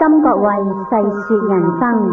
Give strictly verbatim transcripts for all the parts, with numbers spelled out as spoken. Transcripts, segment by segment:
今各位細說人生。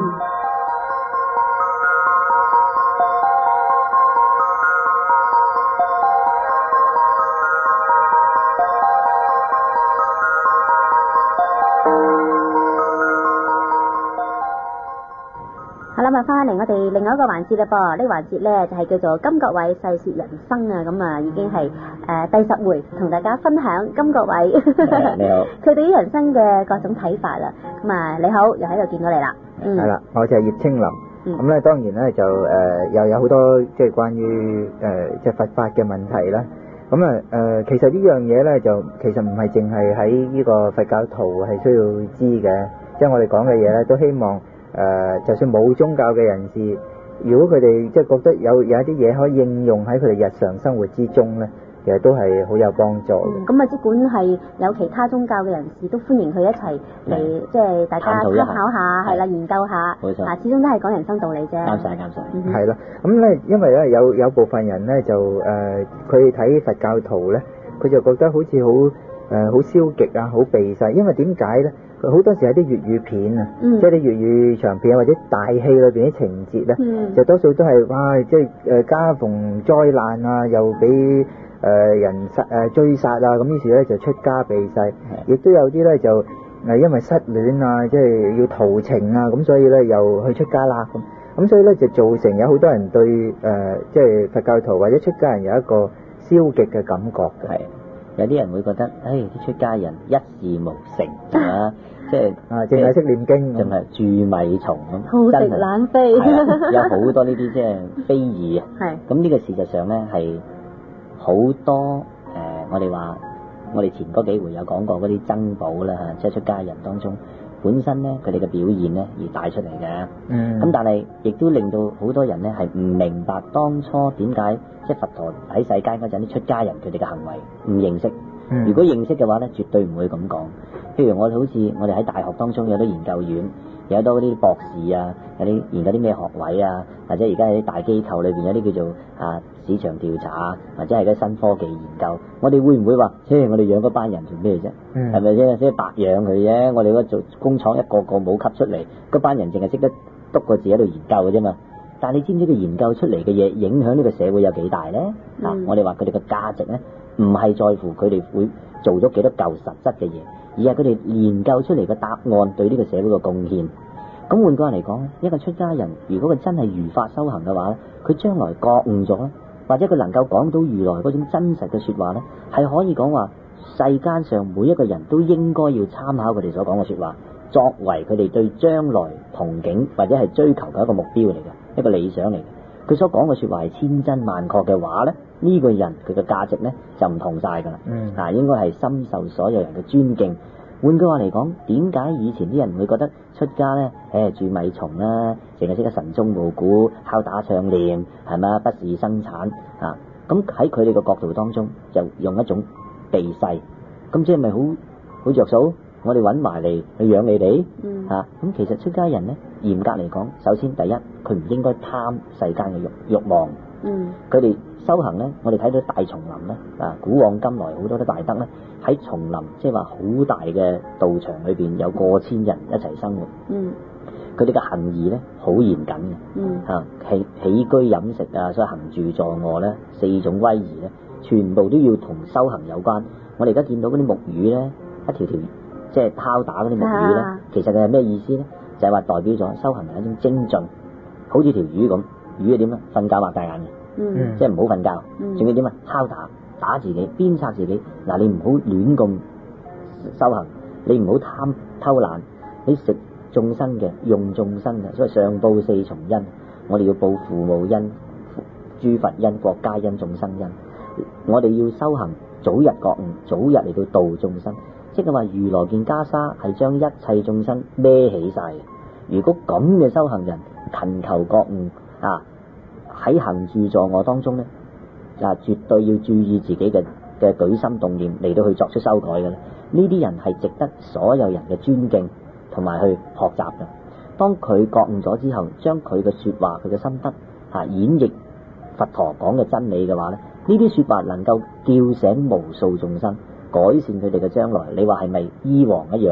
好啦，咪翻嚟我哋另外一個環節啦噃，呢個環節咧就係叫做今各位細說人生啊，咁啊已經係誒第十回同大家分享今各位你好， 佢對於人生嘅各種睇法啦。咁啊你好，又喺度見到你啦。嗯， 係啦，我就係葉青林。咁咧當然咧就誒又有好多即係關於誒即係佛法嘅問題啦。咁啊誒其實呢樣嘢咧就其實唔係淨係喺呢個佛教徒係需要知嘅，即係我哋講嘅嘢咧都希望。誒、呃，就算冇宗教嘅人士，如果佢哋即係覺得有有一啲嘢可以應用喺佢哋日常生活之中咧，其實都係好有幫助嘅。咁啊、嗯，即管係有其他宗教嘅人士都歡迎佢一齊嚟，嗯、即係大家參考下，係啦，研究下。冇錯。啊，始終都係講人生道理啫。啱晒，啱晒。係啦，咁咧，因為咧有有部分人咧就誒，佢睇佛教徒咧，佢就覺得好似好誒好消極啊，好避世，因為點解咧？好多時係啲粵語片啊，嗯、即係啲粵語長片或者大戲裏邊啲情節咧，嗯、就多數都係哇，即係誒家逢災難啊，又俾誒、呃、人殺誒、呃、追殺啊，咁於是咧就出家避世，亦都有啲咧就誒因為失戀啊，即係要逃情啊，咁所以咧又去出家啦咁，咁所以咧就造成有好多人對誒、呃、即係佛教徒或者出家人有一個消極嘅感覺嘅。有啲人會覺得，唉，啲出家人一事無成，係嘛？即係啊，淨係識念經，淨係蛀米蟲咁，好食懶飛，有好多呢啲即係非議啊。係咁呢個事實上咧係好多誒、呃，我哋話我哋前嗰幾回有講過嗰啲僧寶啦嚇，即係出家人當中本身咧佢哋嘅表現咧而帶出嚟嘅。嗯。咁但係亦都令到好多人咧係唔明白當初點解即係佛陀喺世間嗰陣啲出家人佢哋嘅行為唔認識。嗯、如果認識嘅話咧，絕對唔會咁講。譬如我哋好似我哋喺大學當中有啲研究院，有好多嗰啲博士啊，有啲研究啲咩學位啊，或者而家喺啲大機構裏邊有啲叫做啊市場調查，或者係啲新科技研究，我哋會唔會話，即係我哋養嗰班人做咩啫？係咪先？即係白養佢啫。我哋嗰做工廠一個個冇級出嚟，嗰班人淨係識得篤個字喺度研究嘅啫嘛。但係你知唔知佢研究出嚟嘅嘢影響呢個社會有幾大咧？嗯、啊，我哋話佢哋嘅價值咧，唔係在乎佢哋會做咗幾多嚿實質嘅嘢，而係佢哋研究出嚟嘅答案對呢個社會嘅貢獻。咁換句話嚟講咧，一個出家人如果佢真係如法修行嘅話咧，佢將來覺悟咗咧，或者佢能夠講到如來嗰種真實嘅說話咧，係可以講話世間上每一個人都應該要參考佢哋所講嘅說話，作為佢哋對將來憧憬或者係追求嘅一個目標嚟嘅，一個理想嚟嘅。佢所講嘅說話係千真萬確嘅話咧，呢、這個人佢嘅價值咧就唔同晒噶啦。嗯，啊，應該係深受所有人嘅尊敬。換句話嚟講，點解以前啲人會覺得出家咧，誒蛀米蟲啦，淨係識得晨鐘暮鼓、敲打唱念，係咪啊？不事生產啊？咁喺佢哋嘅角度當中，就用一種避世，咁即係咪好好着數？我哋揾埋嚟去養你哋，嗯、啊，咁其實出家人咧，嚴格嚟講，首先第一，佢唔應該貪世間嘅慾慾望。嗯，佢哋修行咧，我哋睇到大叢林咧，啊，古往今來好多啲大德咧，喺叢林，即係話好大嘅道場裏邊有過千人一齊生活。嗯，佢哋嘅行義咧好嚴謹嘅。嗯，嚇起起居飲食啊，所以行住坐臥咧四種威儀咧，全部都要同修行有關。我哋而家見到嗰啲木魚咧，一條條即係敲打嗰啲木魚咧，啊、其實佢係咩意思咧？就係、是、話代表咗修行係一種精進，好似條魚咁。魚係點啊？瞓覺擘大眼嘅，嗯、即係唔好瞓覺，仲、嗯、要點啊？敲打打自己，鞭策自己。嗱，你唔好亂咁修行，你唔好貪偷懶，你食眾生嘅，用眾生嘅，所以上報四重恩，我哋要報父母恩、諸佛恩、國家恩、眾生恩。我哋要修行，早日覺悟，早日嚟到度眾生。即係話如來件袈裟係將一切眾生孭起晒嘅。如果咁嘅修行人勤求覺悟。啊！喺行住坐臥當中咧，啊，絕對要注意自己嘅嘅舉心動念嚟到去作出修改嘅咧。呢啲人係值得所有人嘅尊敬同埋去學習嘅。當佢覺悟咗之後，將佢嘅說話、佢嘅心得啊演繹佛陀講嘅真理嘅話咧，呢啲說話能夠叫醒無數眾生，改善佢哋嘅將來。你話係咪醫王一樣？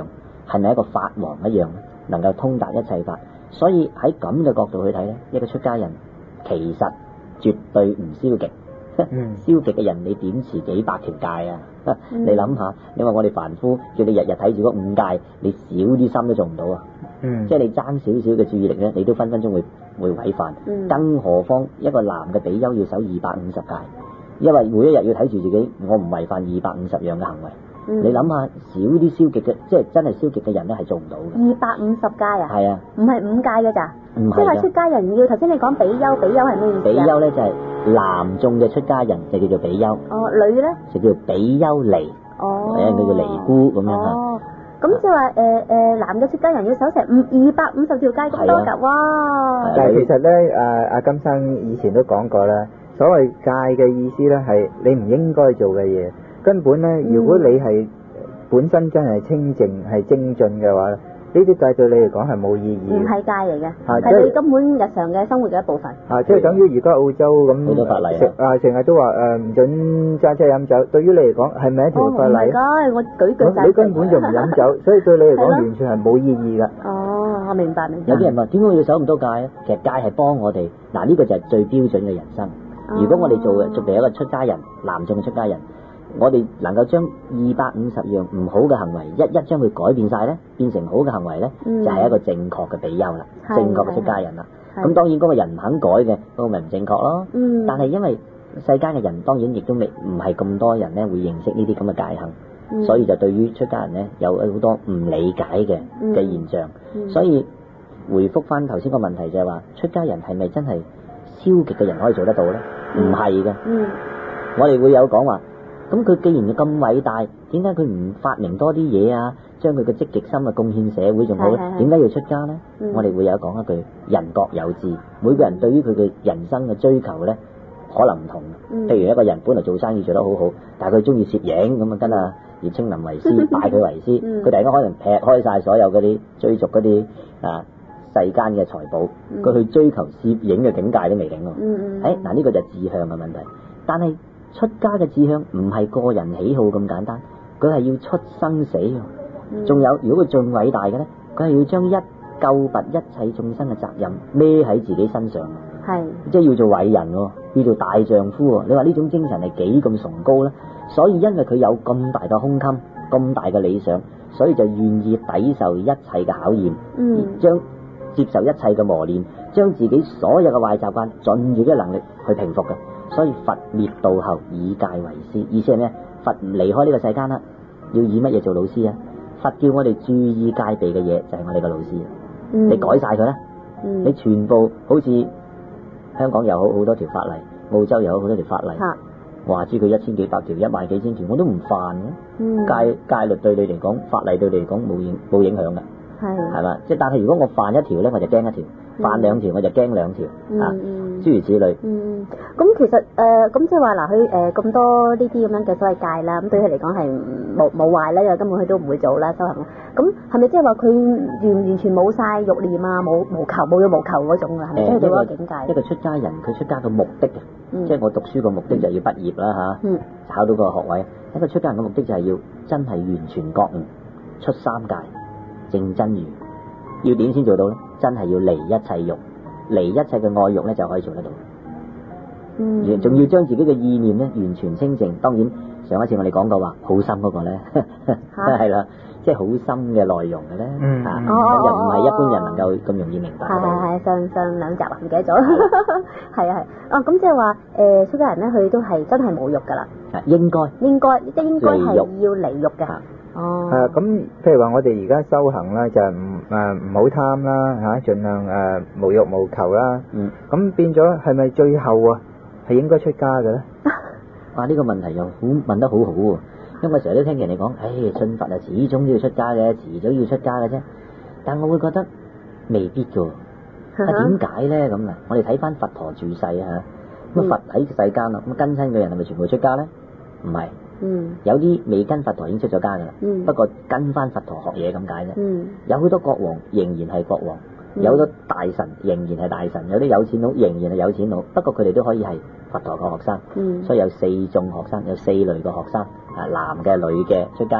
係咪一個法王一樣，能夠通達一切法？所以喺咁嘅角度去睇咧，一個出家人其實絕對唔消極。 嗯、 消極嘅人，你點持幾百條戒啊？嗯、你諗下，你話我哋凡夫叫你日日睇住嗰五戒，你少啲心都做唔到啊！ 嗯、 即係你爭少少嘅注意力咧，你都分分鐘會會違犯。 嗯、 更何況一個男嘅比丘要守二百五十戒，因為每一日要睇住自己，我唔違犯二百五十樣嘅行為。嗯、你諗下，少啲消極嘅，即係真係消極嘅人咧，係做唔到嘅。 二百五十戒啊？ 係啊， 唔係五戒嘅咋？ 唔係即係出家人要頭先你講比丘，比丘係咩意思啊？ 比丘咧就係、是、男眾嘅出家人就叫做比丘。 哦，女咧就叫比丘尼。 哦， 或者佢叫尼姑咁樣啊。 哦，咁即係話誒誒，男嘅出家人要守成五二百五十條戒咁多㗎，哇！ 但係其實咧，誒阿金生以前都講過啦，所謂戒嘅意思咧係你唔應該做嘅嘢。根本咧，如果你係本身真係清淨係精進嘅話，呢啲戒對你嚟講係冇意義。唔係戒嚟嘅，係你根本日常嘅生活嘅一部分。 啊，即係等於而家澳洲咁， 好多法例啊，成日都話誒唔準揸車飲酒。對於你嚟講係咪一條法例？ 唔係㗎，我舉舉例。 你根本就唔飲酒，所以對你嚟講完全係冇意義㗎。 哦，我明白明白。 有啲人話點解要守咁多戒咧？其實戒係幫我哋嗱，呢個就係最標準嘅人生。如果我哋做作為一個出家人，男眾嘅出家人。我哋能夠將二百五十樣唔好嘅行為一一將佢改變晒咧，變成好嘅行為咧，嗯、就係一個正確嘅比丘啦， 是正確嘅出家人啦。咁當然嗰個人唔肯改嘅，嗰、嗰個咪唔正確咯。嗯、但係因為世間嘅人當然亦都未唔係咁多人咧會認識呢啲咁嘅戒行，嗯、所以就對於出家人咧有好多唔理解嘅嘅現象。嗯嗯、所以回覆翻頭先個問題就係話，出家人係咪真係消極嘅人可以做得到咧？唔係嘅。嗯、我哋會有講話。咁佢既然咁偉大，點解佢唔發明多啲嘢啊？將佢嘅積極心啊貢獻社會仲好咧？點解要出家咧？嗯、我哋會有講一句：人各有志，每個人對於佢嘅人生嘅追求咧，可能唔同。嗯、譬如一個人本來做生意做得好好，但係佢中意攝影咁啊，跟啊葉青林為師，拜佢為師，佢、嗯、突然間可能劈開晒所有嗰啲追逐嗰啲啊世間嘅財寶，佢、嗯、去追求攝影嘅境界都未定喎。誒、嗯，嗱、哎、呢、這個就係志向嘅問題，但係。出家嘅志向唔係個人喜好咁簡單，佢係要出生死。仲、嗯、有，如果佢仲偉大嘅咧，佢係要將一救拔一切眾生嘅責任孭喺自己身上。係是，即係要做偉人，要做大丈夫。你話呢種精神係幾咁崇高咧？所以因為佢有咁大嘅胸襟，咁大嘅理想，所以就願意抵受一切嘅考驗，嗯，將接受一切嘅磨練，將自己所有嘅壞習慣盡自己嘅能力去平復嘅。所以佛滅道後以戒為師，意思係咩？佛唔離開呢個世間啦，要以乜嘢做老師啊？佛叫我哋注意戒備嘅嘢就係、是、我哋嘅老師。嗯、你改晒佢啦，嗯、你全部好似香港又好好多條法例，澳洲又好好多條法例，話知佢一千幾百條、一萬幾千條，我都唔犯嘅。嗯、戒戒律對你嚟講，法例對你嚟講冇影冇影響嘅，係係嘛？即係但係如果我犯一條咧，我就驚一條；犯兩條我就驚兩條啊。諸如此類。嗯， 咁其實誒，咁即係話嗱，佢誒咁多呢啲咁樣嘅所謂戒啦，咁對佢嚟講係冇冇壞咧，因為根本佢都唔會做啦，修行啦。咁係咪即係話佢完完全冇晒慾念啊，冇無求冇欲無求嗰種啊？係咪即係到嗰個境界？ 一個出家人，佢出家嘅目的啊，嗯、即係我讀書個目的就係要畢業啦嚇，嗯、考到個學位。一個出家人嘅目的就係要真係完全覺悟，出三界，證真如。要點先做到咧？真係要離一切慾。離一切嘅愛欲咧就可以做得到，嗯，仲要將自己嘅意念咧完全清淨。當然上一次我哋講過話好深嗰個咧，係啦，即係好深嘅內容嘅咧，啊，又唔係一般人能夠咁容易明白。 係係係，上上兩集唔記得咗，係啊係，哦咁即係話誒，出家人咧佢都係真係冇欲噶啦， 應該應該即係應該係要離欲嘅。 哦，係啊，咁譬如話我哋而家修行咧，就係唔誒唔好貪啦嚇，盡量誒無欲無求啦。嗯。咁變咗係咪最後啊係應該出家嘅咧？ 哇！呢個問題又好問得好好喎，因為我成日都聽人哋講，誒信佛啊，始終都要出家嘅，遲早要出家嘅啫。但我會覺得未必㗎。啊點解咧咁啊？我哋睇翻佛陀住世啊，咁佛喺世間啦，咁跟親嘅人係咪全部出家咧？唔係。嗯，有啲未跟佛陀已經出咗家噶啦，嗯、不過跟翻佛陀學嘢咁解啫。嗯、有好多國王仍然係國王，嗯、有好多大臣仍然係大臣，有啲有錢佬仍然係有錢佬，不過佢哋都可以係佛陀嘅學生。嗯、所以有四種學生，有四類嘅學生，啊男嘅、女嘅出家人，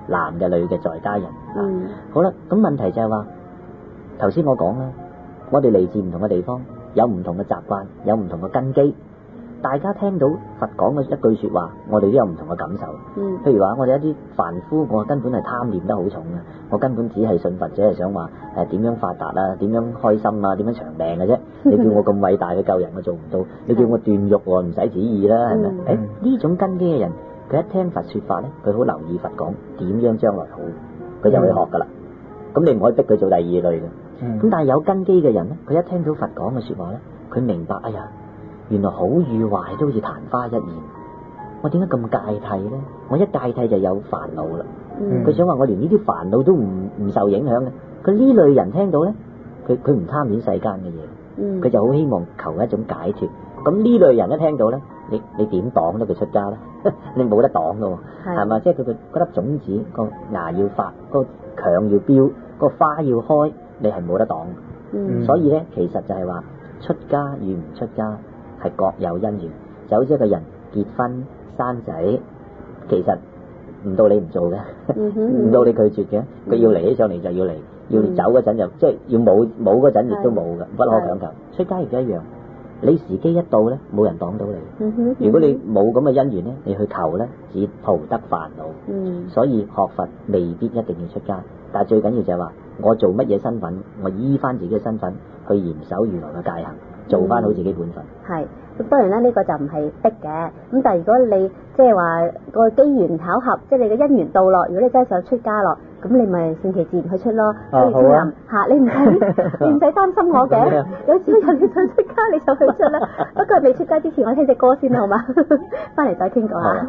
男嘅女嘅在家人。 嗯。 好啦，咁問題就係話，頭先我講啦，我哋嚟自唔同嘅地方，有唔同嘅習慣，有唔同嘅根基。大家聽到佛講嘅一句說話，我哋都有唔同嘅感受。 嗯。譬如話，我哋一啲凡夫，我根本係貪念得好重嘅，我根本只係信佛，只係想話誒點樣發達啊，點樣開心啊，點樣長命嘅啫。你叫我咁偉大嘅救人，我做唔到。你叫我斷欲，我唔使旨意啦，係咪？誒呢、嗯欸、種根基嘅人，佢一聽佛說法咧，佢好留意佛講點樣將來好，佢就去學噶啦。咁、嗯、你唔可以逼佢做第二類嘅。咁、嗯、但係有根基嘅人咧，佢一聽到佛講嘅說話咧，佢明白，哎呀，原來好與壞都好似曇花一現。我點解咁芥蒂咧？我一芥蒂就有煩惱啦。佢、嗯、想話我連呢啲煩惱都唔唔受影響嘅。佢呢類人聽到咧，佢佢唔貪戀世間嘅嘢，佢、嗯、就好希望求一種解脫。咁呢類人一聽到咧，你你點擋得佢出家咧？你冇得擋噶，係嘛？即係佢個嗰粒種子個芽要發，個強要飆，個花要開，你係冇得擋。嗯、所以咧，其實就係話出家與唔出家係各有因緣。就好似一個人結婚生仔，其實唔到你唔做嘅，唔、嗯、到你拒絕嘅，佢、嗯、要嚟起上嚟就要嚟，要你走嗰陣就、嗯、即係要冇冇嗰陣亦都冇嘅，不可強求。出家亦都一樣，你時機一到咧，冇人擋到你。嗯嗯、如果你冇咁嘅因緣咧，你去求咧，只徒得煩惱。嗯、所以學佛未必一定要出家，但係最緊要就係話，我做乜嘢身份，我依翻自己嘅身份去嚴守如來嘅戒行，做翻好自己本分。係、嗯。咁當然啦，呢、這個就唔係逼嘅。咁但係如果你即係話個機緣巧合，即係你嘅姻緣到咯，如果你真係想出家咯，咁你咪順其自然去出咯。哦，好啊。嚇，你唔使你唔使擔心我嘅。有朝有你想出家，你就去出啦。不過未出家之前，我聽隻歌先啦，好嘛？翻嚟再傾過下。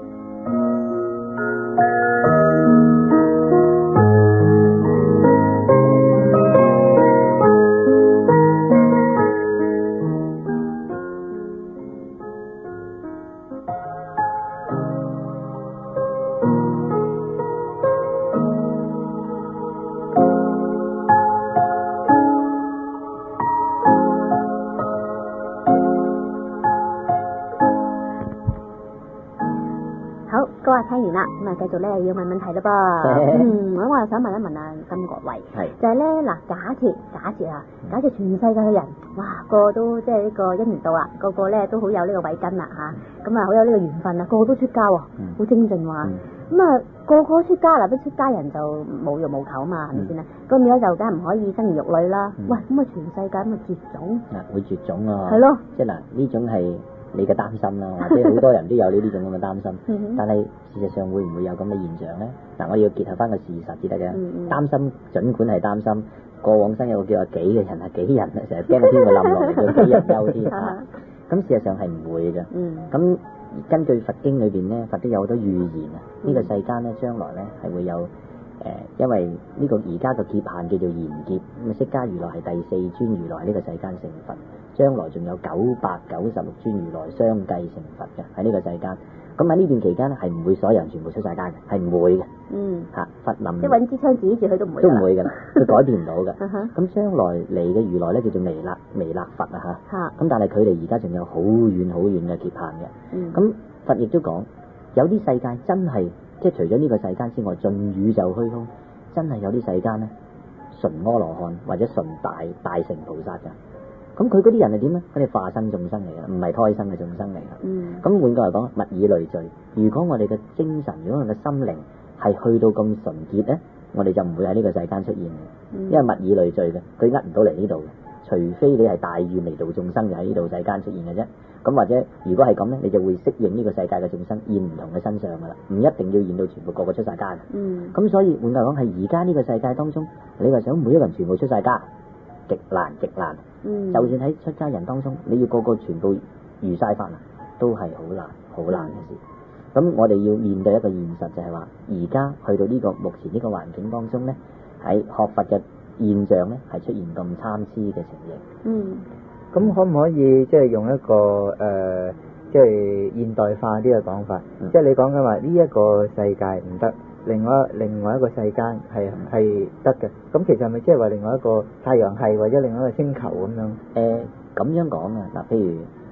聽完啦，咁啊繼續咧要問問題啦噃。嗯，咁我又想問一問啊，金國衛，就係咧嗱，假設假設啊，假設全世界嘅人，哇，個個都即係呢個姻緣到啦，個個咧都好有呢個慧根啦吓，咁啊好有呢個緣分啦，個個都出家喎，好精進話，咁啊個個出家啦，都出家人就無欲無求啊嘛，係咪先啊？咁而家就梗係唔可以生兒育女啦。喂，咁啊全世界咁啊絕種， 嗱會絕種啊， 係咯， 即係嗱呢種係你嘅擔心啦，或者好多人都有呢啲咁嘅擔心，但係事實上會唔會有咁嘅現象咧？嗱，我要結合翻個事實至得嘅。擔心儘管係擔心，過往生有個叫做幾嘅人係幾人啊，成日驚個天會冧落嚟，叫幾人憂天啊。咁事實上係唔會嘅。咁根據佛經裏邊咧，佛都有好多預言啊。呢個世間咧，將來咧係會有誒，因為呢個而家個劫限叫做賢劫，咁啊釋迦如來係第四尊如來呢個世間成佛。將來仲有九百九十六尊如來相繼成佛嘅喺呢個世間，咁喺呢段期間咧係唔會所有人全部出晒家嘅，係唔會嘅。嗯，嚇佛臨即係揾支槍指住佢都唔會， 都唔會嘅啦，佢改變唔到嘅。咁將來嚟嘅如來咧叫做彌勒彌勒佛啊嚇。嚇咁但係佢哋而家仲有好遠好遠嘅劫限嘅。嗯，咁佛亦都講有啲世界真係即係除咗呢個世間之外，盡宇宙虛空真係有啲世間咧純阿羅漢或者純大大乘菩薩㗎。咁佢嗰啲人係點咧？佢哋化身眾生嚟嘅，唔係胎生嘅眾生嚟嘅。嗯。咁換句嚟講，物以類聚。如果我哋嘅精神，如果我哋嘅心靈係去到咁純潔咧，我哋就唔會喺呢個世間出現嘅。嗯。因為物以類聚嘅，佢呃唔到嚟呢度嘅。除非你係大願嚟度眾生，就喺呢度世間出現嘅啫。咁或者如果係咁咧，你就會適應呢個世界嘅眾生現唔同嘅身上噶啦，唔一定要現到全部個個出晒家嘅。嗯。咁所以換句嚟講，係而家呢個世界當中，你話想每一個人全部出晒家，極難極難。嗯，就算喺出家人當中，你要個個全部如晒法啊，都係好難好難嘅事。咁、嗯、我哋要面對一個現實，就係話而家去到呢、這個目前呢個環境當中咧，喺學佛嘅現象咧係出現咁參差嘅情形。嗯， 咁可唔可以即係用一個誒，即、呃、係、就是、現代化啲嘅講法？即係、嗯、你講緊話呢一個世界唔得。另外另外一個世間係係得嘅，咁其實係咪即係話另外一個太陽系或者另外一個星球咁樣？ 誒咁樣講啊，嗱，譬如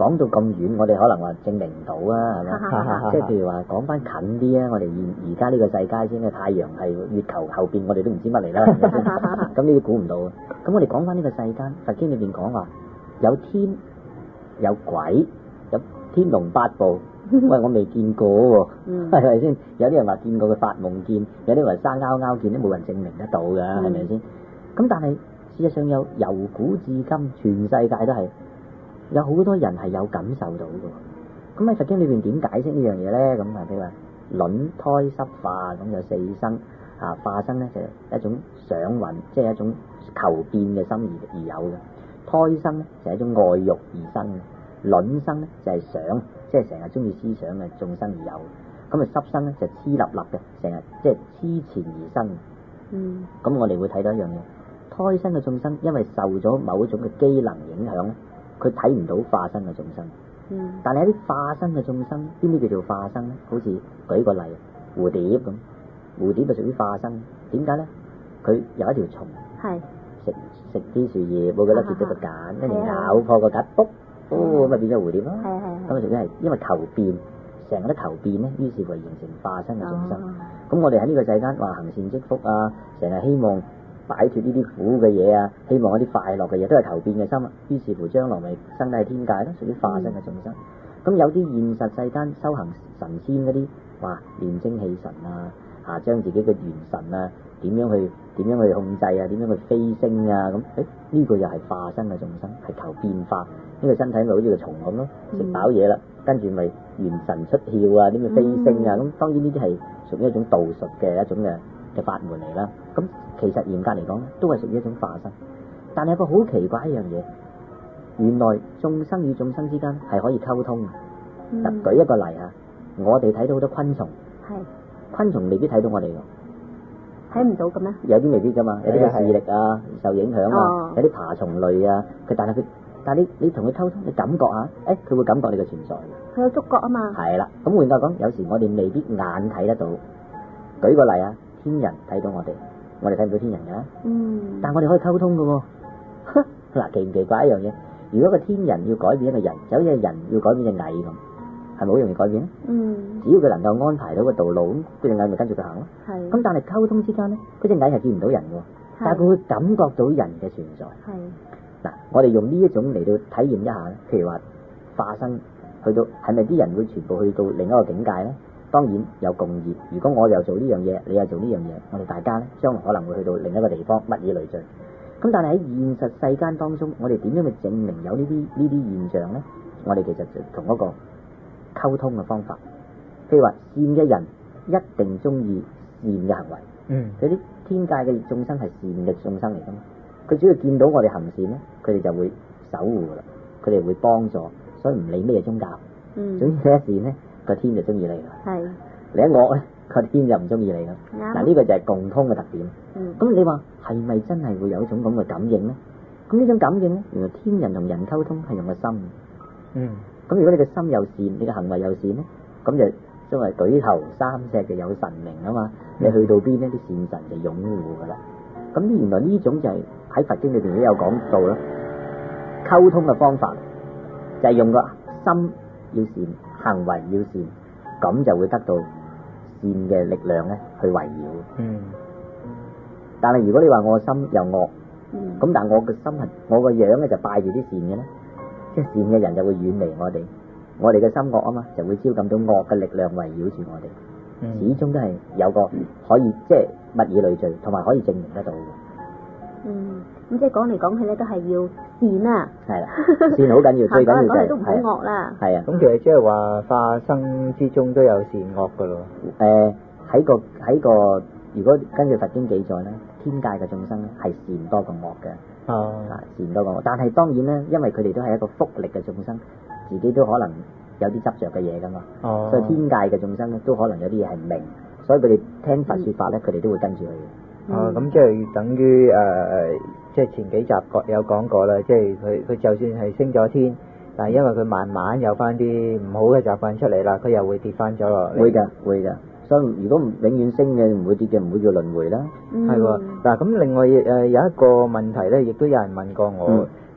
講到咁遠，我哋可能話證明唔到啊，係咪？即係譬如話講翻近啲啊，我哋現而家呢個世界先嘅太陽係月球後邊，我哋都唔知乜嚟啦，係咪先？咁呢啲估唔到啊！咁我哋講翻呢個世間，佛經裏邊講話有天有鬼有天龍八部，喂，我未見過喎，係咪先？有啲人話見過佢發夢見，有啲人話生勾勾見，都冇人證明得到㗎，係咪先？咁但係事實上有由古至今，全世界都係有好多人係有感受到嘅。咁喺佛經裏邊點解釋呢樣嘢咧？咁啊，譬如話卵胎濕化咁有四生啊，化生咧就係一種想運，即係一種求變嘅心而而有嘅。胎生咧就係一種愛欲而生嘅。卵生咧就係想，即係成日中意思想嘅眾生而有。咁啊濕生咧就黐立立嘅，成日即係痴纏而生。嗯。咁我哋會睇到一樣嘢。胎生嘅眾生，因為受咗某一種嘅機能影響咧，佢睇唔到化生嘅眾生。嗯。但係一啲化生嘅眾生，邊啲叫做化生咧？好似舉個例，蝴蝶咁，蝴蝶就屬於化生。點解咧？佢有一條蟲，係食食啲樹葉，冇幾多結咗個繭，跟住咬破個繭，卜，哦，咁咪變咗蝴蝶咯。係係係。咁啊，屬於係因為求變，成日都求變咧，於是乎形成化生嘅眾生。咁我哋喺呢個世間話行善積福啊，成日希望擺脫呢啲苦嘅嘢啊，希望一啲快樂嘅嘢，都係求變嘅心啊。於是乎將來咪生喺天界咯，屬於化生嘅眾生。咁、嗯、有啲現實世間修行神仙嗰啲，哇，練精氣神啊，啊，將自己嘅元神啊，點樣去點樣去控制啊，點樣去飛升啊，咁誒呢個又係化生嘅眾生，係求變化。呢、這個身體咪好似個蟲咁咯，食飽嘢啦，跟住咪元神出竅啊，點樣飛升啊，咁、嗯、當然呢啲係屬於一種道術嘅一種嘅嘅法門嚟啦。咁其實嚴格嚟講咧，都係屬於一種化生。但係有個好奇怪一樣嘢，原來眾生與眾生之間係可以溝通嘅。嗱、嗯，舉一個例啊，我哋睇到好多昆蟲，係昆蟲未必睇到我哋㗎，睇唔到嘅咩？有啲未必㗎嘛，有啲嘅視力啊受影響啊，哦、有啲爬蟲類啊，佢但係佢但係你你同佢溝通，你感覺下，誒佢會感覺你嘅存在嘅。佢有觸覺啊嘛。係啦，咁換句話講，有時我哋未必眼睇得到。舉個例啊，天人睇到我哋。我哋睇唔到天人㗎，嗯，但我哋可以溝通㗎喎。嗱，奇唔奇怪一樣嘢？如果個天人要改變一個人，就好似人要改變隻蟻咁，係咪好容易改變咧？嗯，只要佢能夠安排到個道路，咁嗰隻蟻咪跟住佢行咯。係。咁但係溝通之間咧，嗰隻蟻係見唔到人㗎喎，但係佢會感覺到人嘅存在。係。嗱，我哋用呢一種嚟到體驗一下咧，譬如話化生去到係咪啲人會全部去到另一個境界咧？當然有共業，如果我又做呢樣嘢，你又做呢樣嘢，我哋大家咧將來可能會去到另一個地方，物以類聚。咁但係喺現實世間當中，我哋點樣去證明有呢啲呢啲現象咧？我哋其實就同一個溝通嘅方法。譬如話善嘅人一定中意善嘅行為，嗯，嗰啲天界嘅眾生係善嘅眾生嚟噶嘛，佢只要見到我哋行善咧，佢哋就會守護噶啦，佢哋會幫助，所以唔理咩宗教，嗯，總之你一善咧，個天就中意你啦。係，你一惡咧，個天就唔中意你啦。嗱，呢個就係共通嘅特點。嗯，咁你話係咪真係會有一種咁嘅感應咧？咁呢種感應咧，原來天人同人溝通係用個心。嗯，咁如果你嘅心又善，你嘅行為又善咧，咁就因為舉頭三尺就有神明啊嘛。你去到邊呢，啲善神就擁護噶啦。咁原來呢種就係喺佛經裏邊都有講到啦。溝通嘅方法就係用個心要善，行為要善，咁就會得到善嘅力量咧去圍繞。嗯。但係如果你話我心又惡，咁、嗯、但係我嘅心係我個樣咧就拜住啲善嘅咧，即係善嘅人就會遠離我哋，我哋嘅心惡啊嘛，就會招感到惡嘅力量圍繞住我哋。嗯、始終都係有個可以即係物以類聚，同埋可以證明得到嘅。嗯，咁即係講嚟講去咧，都係要善啊。係啦，善好緊要，最緊要就係都唔好惡啦。係啊， 咁其實即係話化生之中都有善惡噶咯。 誒、呃，喺個喺個，如果根據佛經記載咧，天界嘅眾生咧係善多過惡嘅。哦，啊，善多過惡，但係當然咧，因為佢哋都係一個福力嘅眾生，自己都可能有啲執着嘅嘢噶嘛。哦，所以天界嘅眾生咧都可能有啲嘢係唔明，所以佢哋聽佛說法咧，佢哋、嗯、都會跟住佢。 哦，咁即係等於誒誒，即係前幾集有講過啦，即係佢佢就算係升咗天，但係因為佢慢慢有翻啲唔好嘅習慣出嚟啦，佢又會跌翻咗落嚟。會㗎，會㗎。所以如果唔永遠升嘅，唔會跌嘅，唔會叫輪迴啦。係喎、嗯，嗱咁另外誒有一個問題咧，亦都有人問過我，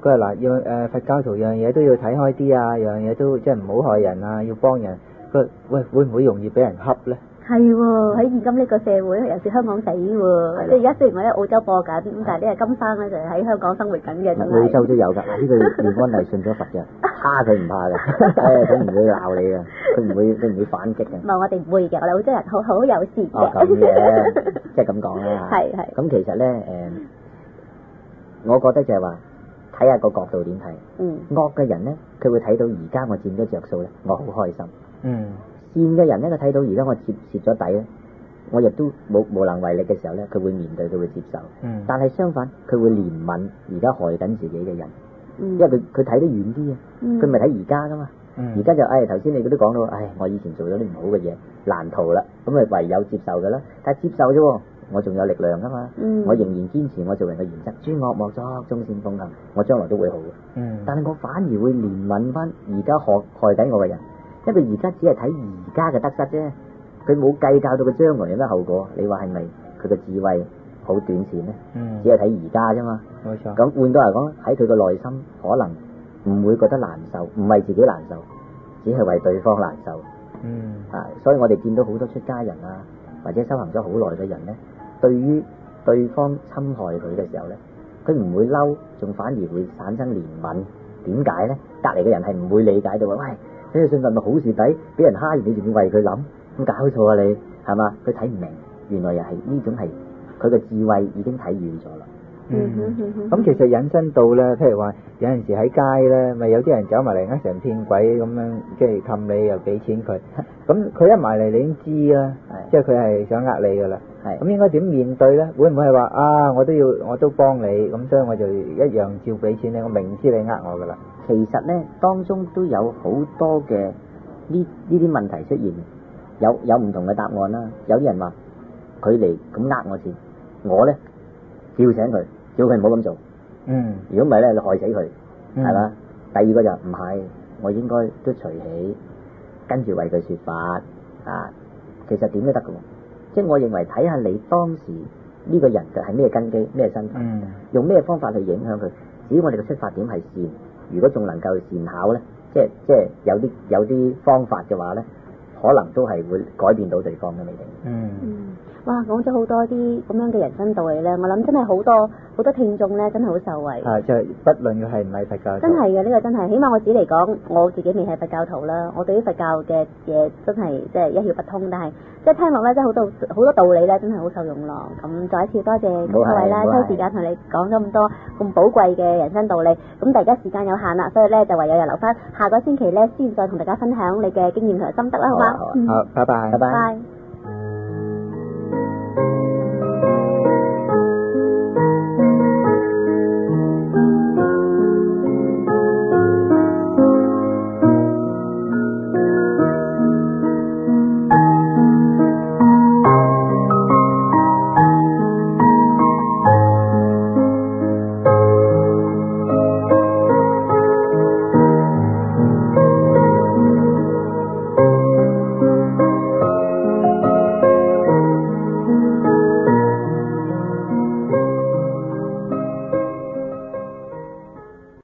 佢話嗱要誒佛教徒樣嘢都要睇開啲啊，樣嘢都即係唔好害人啊，要幫人。佢話喂會唔會容易俾人恰咧？ 係喎，喺現今呢個社會，尤其是香港仔喎，即係而家雖然我喺澳洲播緊，咁但係呢個金生咧就喺香港生活緊嘅，真係。 澳洲都有㗎，呢個連安係信咗佛嘅，蝦佢唔怕嘅，誒佢唔會鬧你嘅，佢唔會佢唔會反擊嘅。 唔係我哋唔會嘅，我哋澳洲人好好友善嘅。 哦咁嘅，即係咁講啦。 係係。 咁其實咧誒，我覺得就係話睇下個角度點睇。 嗯。 惡嘅人咧，佢會睇到而家我佔咗着數咧，我好開心。 嗯。 善嘅人咧，佢睇到而家我蝕蝕咗底咧，我亦都冇無能為力嘅時候咧，佢會面對，佢會接受。 嗯。 但係相反，佢會憐憫而家害緊自己嘅人， 嗯、 因為佢佢睇得遠啲啊，佢咪睇而家噶嘛。而家、嗯、就誒頭先你都講到，唉，我以前做咗啲唔好嘅嘢，難逃啦，咁咪唯有接受噶啦。但係接受啫，我仲有力量噶嘛， 嗯、 我仍然堅持我做人嘅原則，諸惡莫作，眾善奉行，我將來都會好嘅。 嗯。但係我反而會憐憫翻而家害害緊我嘅人。因為而家只係睇而家嘅得失啫，佢冇計較到佢將來有咩後果。你話係咪佢嘅智慧好短線咧？嗯，只係睇而家啫嘛。冇錯。咁換到嚟講，喺佢嘅內心可能唔會覺得難受，唔係自己難受，只係為對方難受。嗯。啊，所以我哋見到好多出家人啊，或者修行咗好耐嘅人咧，對於對方侵害佢嘅時候咧，佢唔會嬲，仲反而會產生憐憫。點解咧？隔離嘅人係唔會理解到啊！喂。呢個信佛咪好蝕底，俾人蝦完你仲要為佢諗，咁搞錯啊你，係嘛？佢睇唔明，原來又係呢種係佢嘅智慧已經睇遠咗啦。 嗯，咁其實引申到咧，譬如話有陣時喺街咧，咪有啲人走埋嚟呃成騙鬼咁樣，即係氹你又俾錢佢，咁佢一埋嚟你已經知啦，即係佢係想呃你噶啦。係，咁應該點面對咧？會唔會係話啊？我都要我都幫你，咁所以我就一樣照俾錢你，我明知你呃我噶啦。 其實咧，當中都有好多嘅呢呢啲問題出現，有有唔同嘅答案啦。有啲人話佢嚟咁呃我錢，我咧叫醒佢，叫佢唔好咁做。嗯。如果唔係咧，你害死佢，係嘛？嗯。第二個就唔係，我應該都隨喜，跟住為佢説法啊。其實點都得嘅喎，即係我認為睇下你當時呢個人嘅係咩根基、咩身份，嗯、用咩方法去影響佢。只要我哋嘅出發點係善。如果仲能夠善巧咧，即係即係有啲有啲方法嘅話咧，可能都係會改變到對方嘅未定。嗯。嗯。哇，講咗好多啲咁樣嘅人生道理咧，我諗真係好多好多聽眾咧，真係好受惠。係，就係不論佢係唔係佛教徒。真係嘅，呢個真係，起碼我自己嚟講，我自己未係佛教徒啦，我對於佛教嘅嘢真係即係一竅不通，但係即係聽落咧，真係好多好多道理咧，真係好受用咯。咁再一次多謝各位啦，抽時間同你講咗咁多咁寶貴嘅人生道理。咁大家時間有限啦，所以咧就唯有又留翻下個星期咧，先再同大家分享你嘅經驗同埋心得啦，好嘛？ 好，好，拜拜， 拜拜。